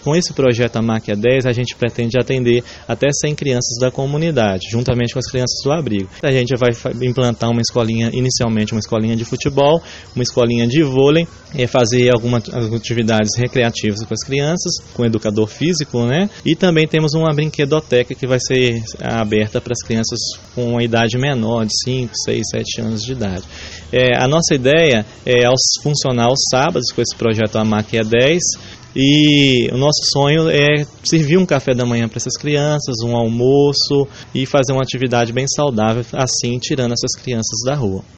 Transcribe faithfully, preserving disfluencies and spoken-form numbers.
com esse projeto A Máquia dez, a gente pretende atender até cem crianças da comunidade, juntamente com as crianças do abrigo. A gente vai implantar uma escolinha, inicialmente uma escolinha de futebol, uma escolinha de vôlei, e fazer algumas atividades recreativas com as crianças, com o educador físico, né? E também temos uma brinquedoteca que vai ser aberta para as crianças com uma idade menor, de cinco, seis, sete anos de idade. É, a nossa ideia é funcionar aos sábados com esse projeto A Máquia dez, e o nosso sonho é servir um café da manhã para essas crianças, um almoço e fazer uma atividade bem saudável, assim tirando essas crianças da rua.